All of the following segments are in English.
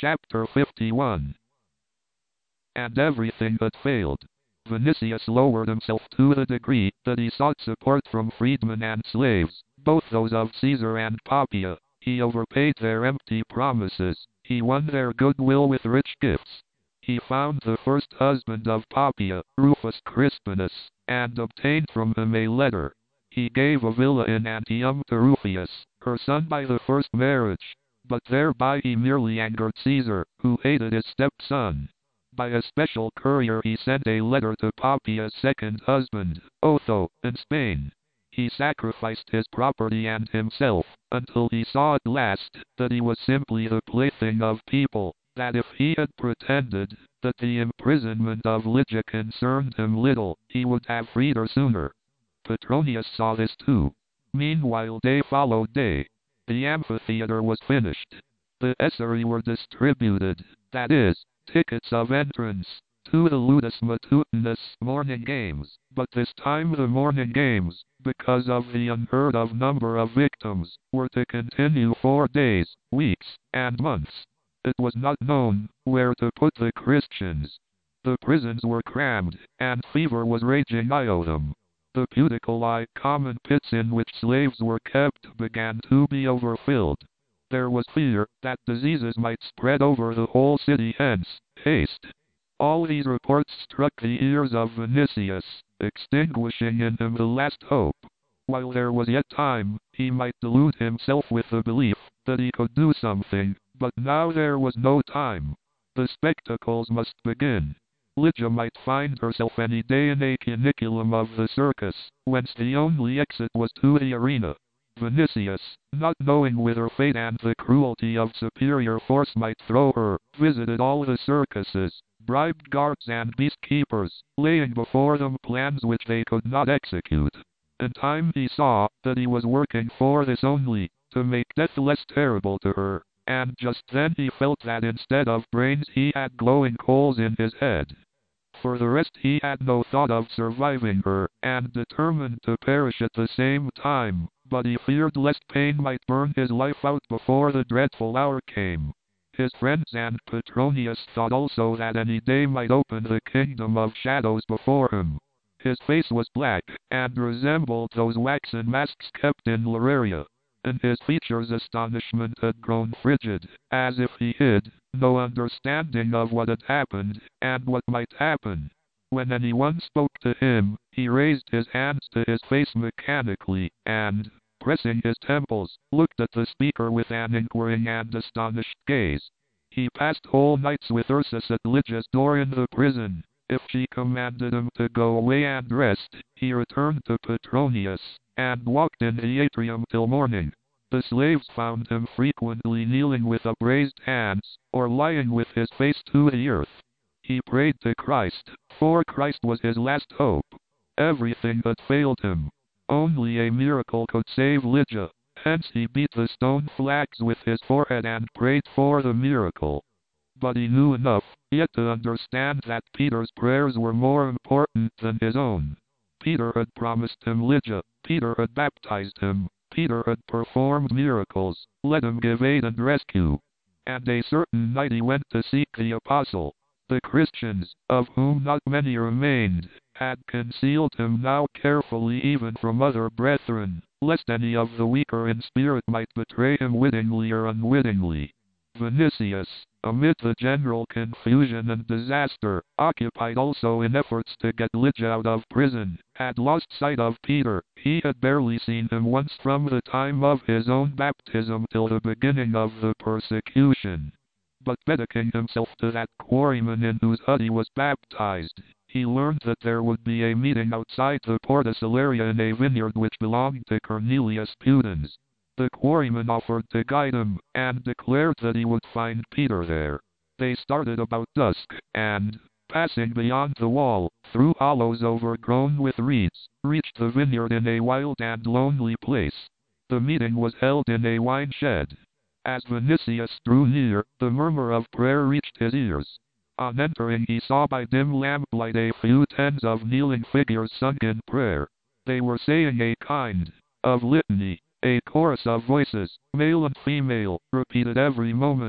Chapter 51. And everything had failed. Vinicius lowered himself to the degree that he sought support from freedmen and slaves, both those of Caesar and Poppaea. He overpaid their empty promises. He won their goodwill with rich gifts. He found the first husband of Poppaea, Rufus Crispinus, and obtained from him a letter. He gave a villa in Antium to Rufius, her son by the first marriage, but thereby he merely angered Caesar, who hated his stepson. By a special courier he sent a letter to Poppaea's second husband, Otho, in Spain. He sacrificed his property and himself, until he saw at last that he was simply the plaything of people, that if he had pretended that the imprisonment of Lygia concerned him little, he would have freed her sooner. Petronius saw this too. Meanwhile day followed day. The amphitheater was finished. The essenae were distributed, that is, tickets of entrance, to the ludus matutinus morning games, but this time the morning games, because of the unheard of number of victims, were to continue 4 days, weeks, and months. It was not known where to put the Christians. The prisons were crammed, and fever was raging about them. The puticuli, common pits in which slaves were kept, began to be overfilled. There was fear that diseases might spread over the whole city, hence, haste. All these reports struck the ears of Vinicius, extinguishing in him the last hope. While there was yet time, he might delude himself with the belief that he could do something, but now there was no time. The spectacles must begin. Lygia might find herself any day in a cuniculum of the circus, whence the only exit was to the arena. Vinicius, not knowing whither fate and the cruelty of superior force might throw her, visited all the circuses, bribed guards and beast-keepers, laying before them plans which they could not execute. In time he saw that he was working for this only, to make death less terrible to her, and just then he felt that instead of brains he had glowing coals in his head. For the rest he had no thought of surviving her, and determined to perish at the same time, but he feared lest pain might burn his life out before the dreadful hour came. His friends and Petronius thought also that any day might open the kingdom of shadows before him. His face was black, and resembled those waxen masks kept in Lararia. In his features astonishment had grown frigid, as if he hid no understanding of what had happened, and what might happen. When anyone spoke to him, he raised his hands to his face mechanically, and, pressing his temples, looked at the speaker with an inquiring and astonished gaze. He passed whole nights with Ursus at Lygia's door in the prison. If she commanded him to go away and rest, he returned to Petronius, and walked in the atrium till morning. The slaves found him frequently kneeling with upraised hands, or lying with his face to the earth. He prayed to Christ, for Christ was his last hope. Everything had failed him. Only a miracle could save Lygia, hence he beat the stone flags with his forehead and prayed for the miracle. But he knew enough, yet to understand that Peter's prayers were more important than his own. Peter had promised him Lygia, Peter had baptized him, Peter had performed miracles, let him give aid and rescue. And a certain night he went to seek the apostle. The Christians, of whom not many remained, had concealed him now carefully even from other brethren, lest any of the weaker in spirit might betray him wittingly or unwittingly. Vinicius, amid the general confusion and disaster, occupied also in efforts to get Lygia out of prison, had lost sight of Peter. He had barely seen him once from the time of his own baptism till the beginning of the persecution. But betaking himself to that quarryman in whose hut he was baptized, he learned that there would be a meeting outside the Porta Salaria in a vineyard which belonged to Cornelius Pudens. The quarryman offered to guide him, and declared that he would find Peter there. They started about dusk, and, passing beyond the wall, through hollows overgrown with reeds, reached the vineyard in a wild and lonely place. The meeting was held in a wine shed. As Vinicius drew near, the murmur of prayer reached his ears. On entering he saw by dim lamplight a few tens of kneeling figures sunk in prayer. They were saying a kind of litany. A chorus of voices, male and female, repeated every moment,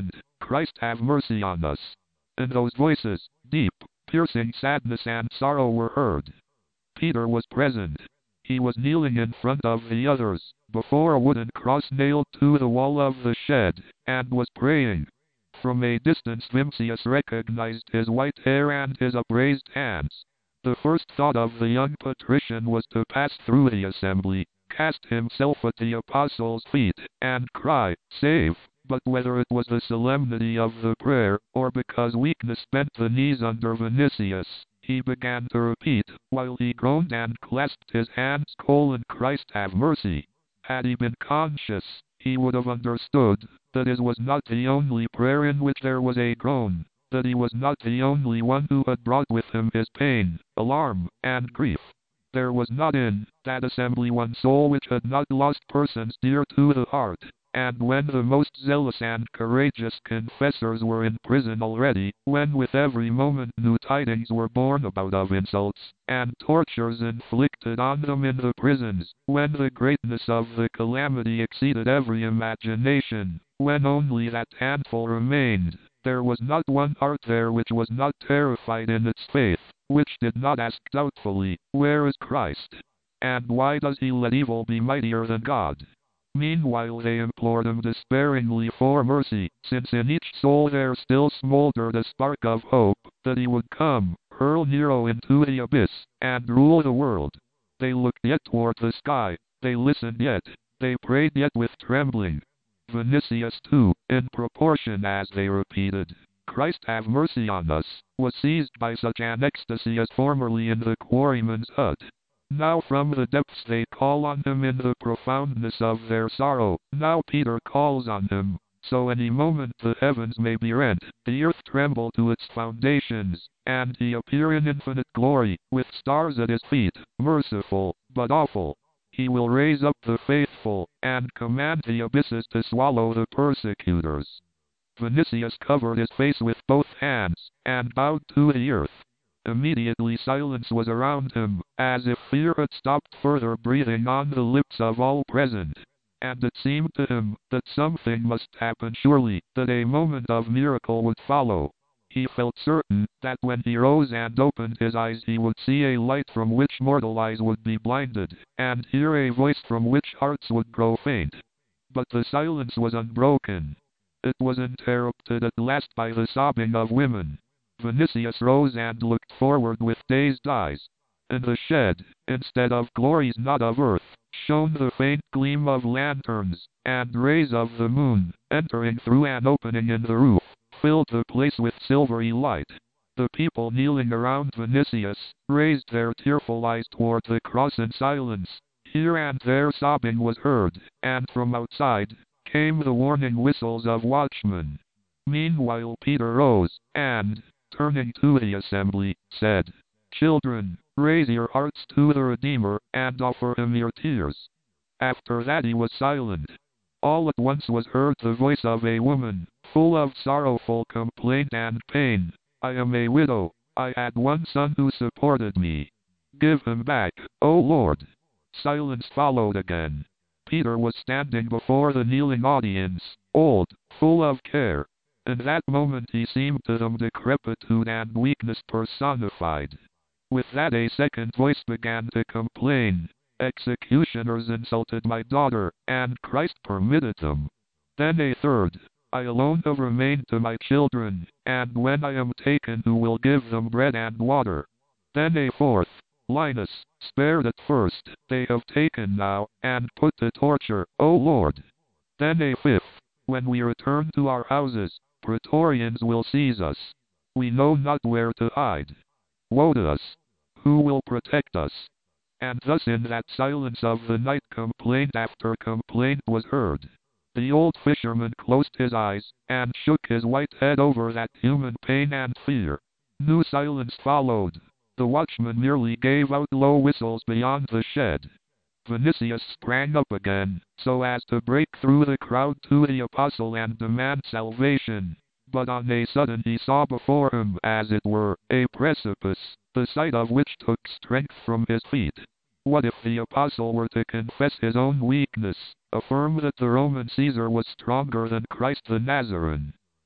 Christ have mercy on us. And those voices, deep, piercing sadness and sorrow were heard. Peter was present. He was kneeling in front of the others, before a wooden cross nailed to the wall of the shed, and was praying. From a distance Vincentius recognized his white hair and his upraised hands. The first thought of the young patrician was to pass through the assembly, cast himself at the apostles' feet, and cry, "Save!" But whether it was the solemnity of the prayer, or because weakness bent the knees under Vinicius, he began to repeat, while he groaned and clasped his hands, "Christ have mercy." Had he been conscious, he would have understood that his was not the only prayer in which there was a groan, that he was not the only one who had brought with him his pain, alarm, and grief. There was not in that assembly one soul which had not lost persons dear to the heart, and when the most zealous and courageous confessors were in prison already, when with every moment new tidings were borne about of insults and tortures inflicted on them in the prisons, when the greatness of the calamity exceeded every imagination, when only that handful remained, there was not one heart there which was not terrified in its faith, which did not ask doubtfully, "Where is Christ? And why does he let evil be mightier than God?" Meanwhile they implored him despairingly for mercy, since in each soul there still smoldered a spark of hope that he would come, hurl Nero into the abyss, and rule the world. They looked yet toward the sky, they listened yet, they prayed yet with trembling. Vinicius too, in proportion as they repeated, "Christ have mercy on us," was seized by such an ecstasy as formerly in the quarryman's hut. Now from the depths they call on him in the profoundness of their sorrow. Now Peter calls on him. So any moment the heavens may be rent, the earth tremble to its foundations, and he appear in infinite glory, with stars at his feet, merciful, but awful. He will raise up the faithful, and command the abysses to swallow the persecutors. Vinicius covered his face with both hands, and bowed to the earth. Immediately silence was around him, as if fear had stopped further breathing on the lips of all present. And it seemed to him that something must happen surely, that a moment of miracle would follow. He felt certain that when he rose and opened his eyes he would see a light from which mortal eyes would be blinded, and hear a voice from which hearts would grow faint. But the silence was unbroken. It was interrupted at last by the sobbing of women. Vinicius rose and looked forward with dazed eyes. In the shed, instead of glories not of earth, shone the faint gleam of lanterns, and rays of the moon, entering through an opening in the roof, filled the place with silvery light. The people kneeling around Vinicius raised their tearful eyes toward the cross in silence. Here and there sobbing was heard, and from outside came the warning whistles of watchmen. Meanwhile Peter rose, and, turning to the assembly, said, "Children, raise your hearts to the Redeemer, and offer him your tears." After that he was silent. All at once was heard the voice of a woman, full of sorrowful complaint and pain. "I am a widow. I had one son who supported me. Give him back, O Lord." Silence followed again. Peter was standing before the kneeling audience, old, full of care. In that moment he seemed to them decrepitude and weakness personified. With that a second voice began to complain. "Executioners insulted my daughter, and Christ permitted them." Then a third, "I alone have remained to my children, and when I am taken who will give them bread and water?" Then a fourth, "Linus, spared at first, they have taken now, and put to torture, O Lord." Then a fifth, "When we return to our houses, Praetorians will seize us. We know not where to hide. Woe to us! Who will protect us?" And thus in that silence of the night complaint after complaint was heard. The old fisherman closed his eyes, and shook his white head over that human pain and fear. New silence followed. The watchman merely gave out low whistles beyond the shed. Vinicius sprang up again, so as to break through the crowd to the apostle and demand salvation. But on a sudden he saw before him, as it were, a precipice, the sight of which took strength from his feet. What if the apostle were to confess his own weakness, affirm that the Roman Caesar was stronger than Christ the Nazarene?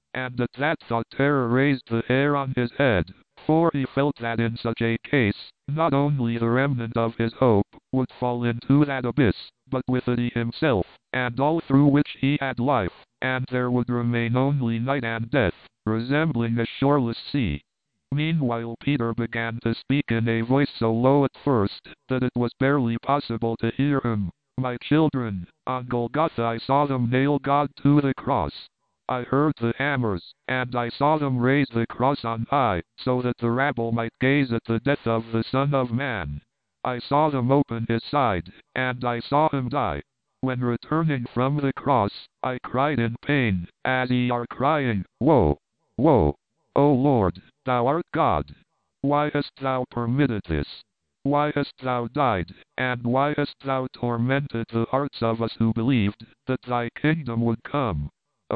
And at that thought terror raised the hair on his head, for he felt that in such a case, not only the remnant of his hope would fall into that abyss, but with it he himself, and all through which he had life, and there would remain only night and death, resembling a shoreless sea. Meanwhile Peter began to speak in a voice so low at first that it was barely possible to hear him. My children, on Golgotha I saw them nail God to the cross. I heard the hammers, and I saw them raise the cross on high, so that the rabble might gaze at the death of the Son of Man. I saw them open his side, and I saw him die. When returning from the cross, I cried in pain, as ye are crying, Woe! Woe! O Lord, thou art God. Why hast thou permitted this? Why hast thou died, and why hast thou tormented the hearts of us who believed that thy kingdom would come?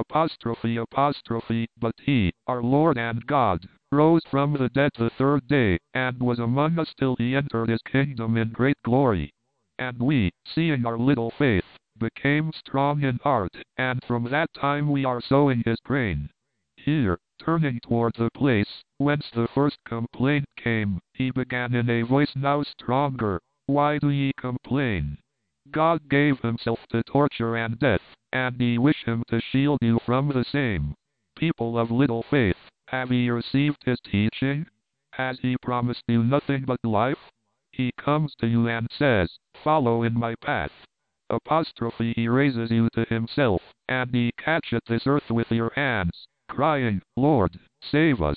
But he, our Lord and God, rose from the dead the third day, and was among us till he entered his kingdom in great glory. And we, seeing our little faith, became strong in heart, and from that time we are sowing his grain. Here, turning toward the place whence the first complaint came, he began in a voice now stronger, Why do ye complain? God gave himself to torture and death, and ye wish him to shield you from the same. People of little faith, have ye received his teaching? Has he promised you nothing but life? He comes to you and says, Follow in my path. He raises you to himself, and ye catch at this earth with your hands, crying, Lord, save us.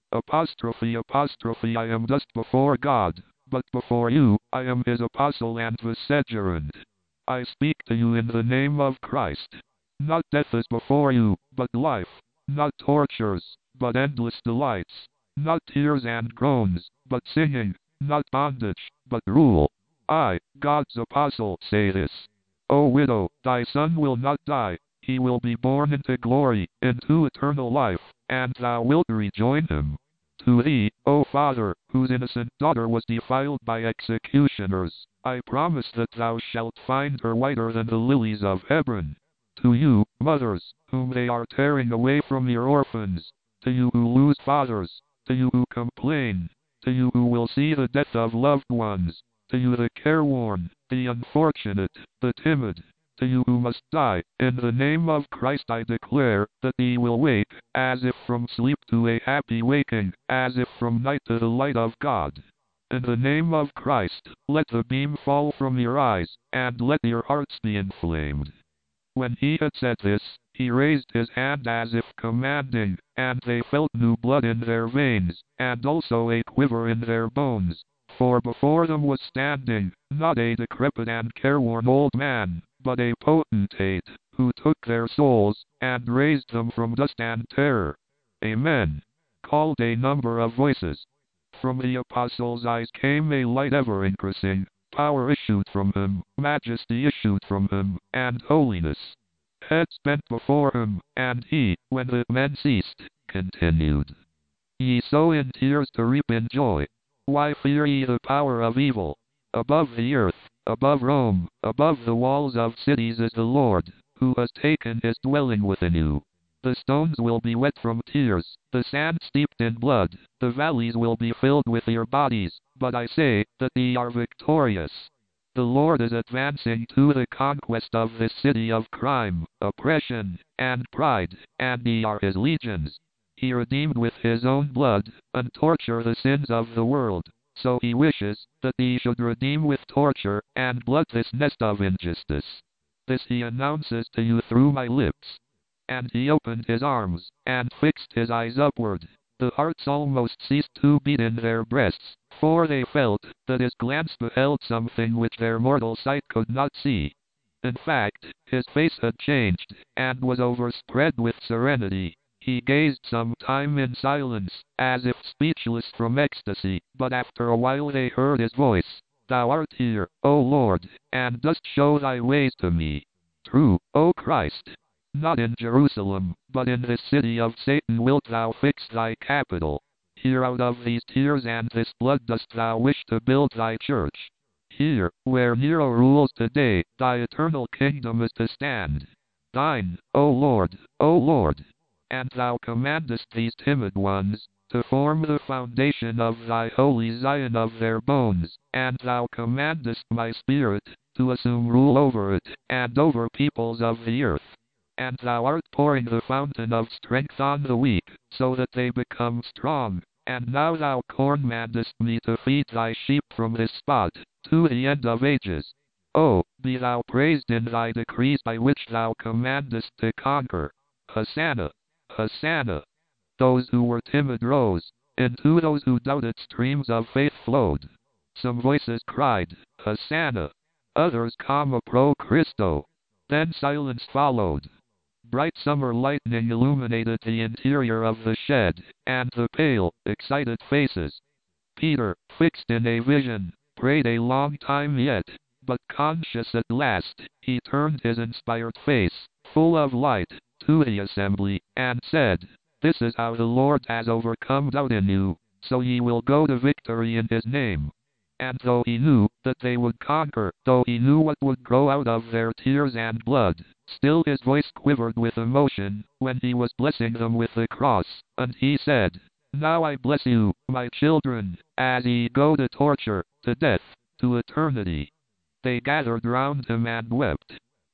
I am dust before God, but before you, I am his apostle and vicegerent. I speak to you in the name of Christ. Not death is before you, but life. Not tortures, but endless delights. Not tears and groans, but singing. Not bondage, but rule. I, God's apostle, say this. O widow, thy son will not die. He will be born into glory, into eternal life, and thou wilt rejoin him. To thee, O father, whose innocent daughter was defiled by executioners, I promise that thou shalt find her whiter than the lilies of Hebron. To you, mothers, whom they are tearing away from your orphans, to you who lose fathers, to you who complain, to you who will see the death of loved ones, to you the careworn, the unfortunate, the timid, to you who must die, in the name of Christ I declare that ye will wake, as if from sleep to a happy waking, as if from night to the light of God. In the name of Christ, let the beam fall from your eyes, and let your hearts be inflamed. When he had said this, he raised his hand as if commanding, and they felt new blood in their veins, and also a quiver in their bones. For before them was standing, not a decrepit and careworn old man, but a potentate, who took their souls, and raised them from dust and terror. Amen. Called a number of voices. From the apostles' eyes came a light ever increasing, power issued from him, majesty issued from him, and holiness. Heads bent before him, and he, when the men ceased, continued. Ye sow in tears to reap in joy. Why fear ye the power of evil? Above the earth, above Rome, above the walls of cities is the Lord, who has taken his dwelling within you. The stones will be wet from tears, the sand steeped in blood, the valleys will be filled with your bodies, but I say that ye are victorious. The Lord is advancing to the conquest of this city of crime, oppression, and pride, and ye are his legions. He redeemed with his own blood, and torture the sins of the world. So he wishes that he should redeem with torture and blood this nest of injustice. This he announces to you through my lips. And he opened his arms, and fixed his eyes upward. The hearts almost ceased to beat in their breasts, for they felt that his glance beheld something which their mortal sight could not see. In fact, his face had changed, and was overspread with serenity. He gazed some time in silence, as if speechless from ecstasy, but after a while they heard his voice. Thou art here, O Lord, and dost show thy ways to me. True, O Christ. Not in Jerusalem, but in this city of Satan wilt thou fix thy capital. Here out of these tears and this blood dost thou wish to build thy church. Here, where Nero rules today, thy eternal kingdom is to stand. Thine, O Lord, O Lord. And thou commandest these timid ones to form the foundation of thy holy Zion of their bones, and thou commandest my spirit to assume rule over it, and over peoples of the earth. And thou art pouring the fountain of strength on the weak, so that they become strong. And now thou commandest me to feed thy sheep from this spot, to the end of ages. Oh, be thou praised in thy decrees by which thou commandest to conquer. Hosanna! Hosanna! Those who were timid rose. Into those who doubted streams of faith flowed. Some voices cried, Hosanna! Others, Come pro Christo. Then silence followed. Bright summer lightning illuminated the interior of the shed, and the pale, excited faces. Peter, fixed in a vision, prayed a long time yet, but conscious at last, he turned his inspired face, full of light, to the assembly, and said, This is how the Lord has overcome doubt in you, so ye will go to victory in his name. And though he knew that they would conquer, though he knew what would grow out of their tears and blood, still his voice quivered with emotion when he was blessing them with the cross, and he said, Now I bless you, my children, as ye go to torture, to death, to eternity. They gathered round him and wept.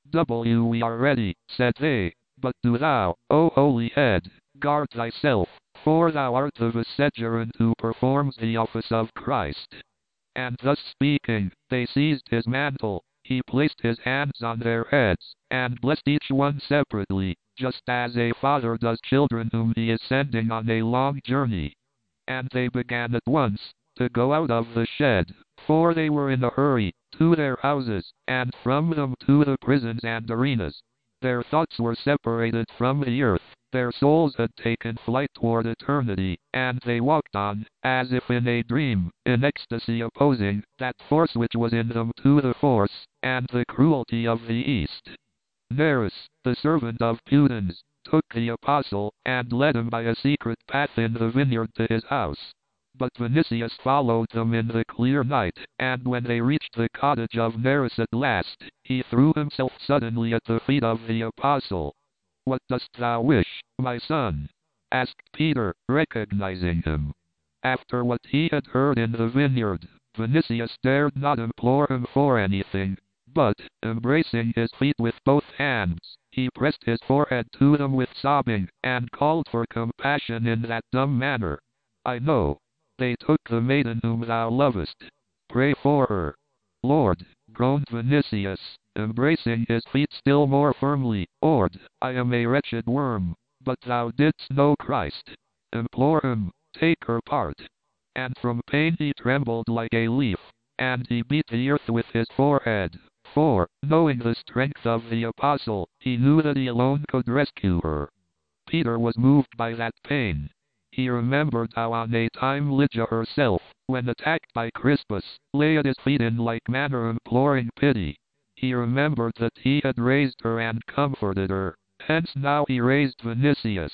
We are ready, said they, but do thou, O holy head, guard thyself, for thou art the vicegerent who performs the office of Christ. And thus speaking, they seized his mantle, he placed his hands on their heads, and blessed each one separately, just as a father does children whom he is sending on a long journey. And they began at once to go out of the shed, for they were in a hurry, to their houses, and from them to the prisons and arenas. Their thoughts were separated from the earth, their souls had taken flight toward eternity, and they walked on, as if in a dream, in ecstasy opposing that force which was in them to the force and the cruelty of the East. Nereus, the servant of Pudens, took the apostle, and led him by a secret path in the vineyard to his house. But Vinicius followed them in the clear night, and when they reached the cottage of Nereus at last, he threw himself suddenly at the feet of the apostle. What dost thou wish, my son? Asked Peter, recognizing him. After what he had heard in the vineyard, Vinicius dared not implore him for anything, but, embracing his feet with both hands, he pressed his forehead to them with sobbing, and called for compassion in that dumb manner. I know. They took the maiden whom thou lovest. Pray for her. Lord, groaned Vinicius, embracing his feet still more firmly, Lord, I am a wretched worm, but thou didst know Christ. Implore him, take her part. And from pain he trembled like a leaf, and he beat the earth with his forehead, for, knowing the strength of the apostle, he knew that he alone could rescue her. Peter was moved by that pain. He remembered how on a time Lygia herself, when attacked by Crispus, lay at his feet in like manner imploring pity. He remembered that he had raised her and comforted her, hence now he raised Vinicius.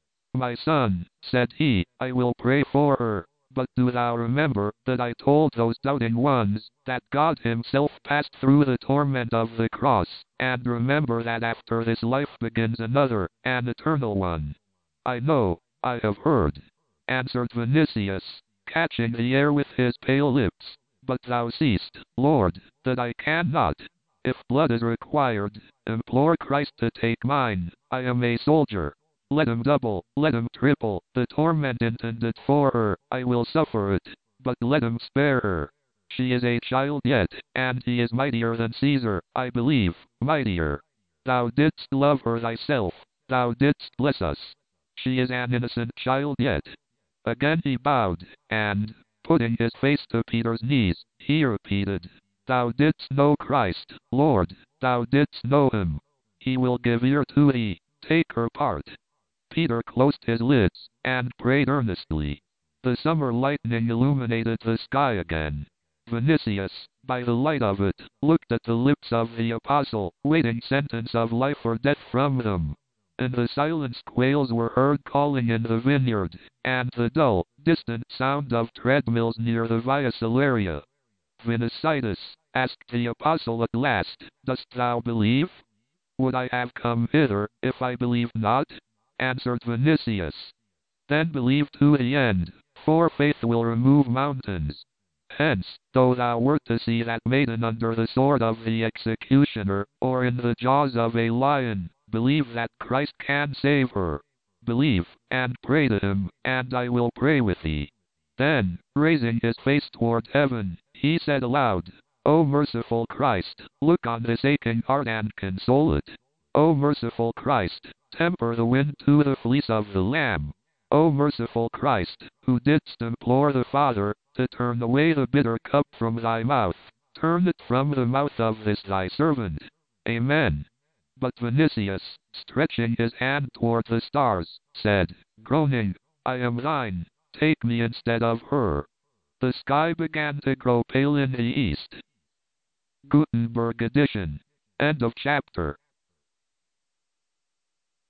My son, said he, I will pray for her, but do thou remember that I told those doubting ones that God himself passed through the torment of the cross, and remember that after this life begins another, an eternal one. I know. I have heard, answered Vinicius, catching the air with his pale lips, but thou seest, Lord, that I cannot. If blood is required, implore Christ to take mine. I am a soldier. Let him double, let him triple, the torment intended for her, I will suffer it, but let him spare her. She is a child yet, and he is mightier than Caesar, I believe, mightier. Thou didst love her thyself, thou didst bless us. She is an innocent child yet. Again he bowed, and, putting his face to Peter's knees, he repeated, Thou didst know Christ, Lord, thou didst know him. He will give ear to thee, take her part. Peter closed his lids, and prayed earnestly. The summer lightning illuminated the sky again. Vinicius, by the light of it, looked at the lips of the apostle, waiting sentence of life or death from them. In the silence quails were heard calling in the vineyard, and the dull, distant sound of treadmills near the Via Salaria. Vinicius, asked the apostle at last, dost thou believe? Would I have come hither, if I believed not? answered Vinicius. Then believe to the end, for faith will remove mountains. Hence, though thou wert to see that maiden under the sword of the executioner, or in the jaws of a lion, believe that Christ can save her. Believe, and pray to him, and I will pray with thee. Then, raising his face toward heaven, he said aloud, O merciful Christ, look on this aching heart and console it. O merciful Christ, temper the wind to the fleece of the lamb. O merciful Christ, who didst implore the Father to turn away the bitter cup from thy mouth, turn it from the mouth of this thy servant. Amen. But Vinicius, stretching his hand toward the stars, said, groaning, I am thine, take me instead of her. The sky began to grow pale in the east. Gutenberg edition. End of chapter.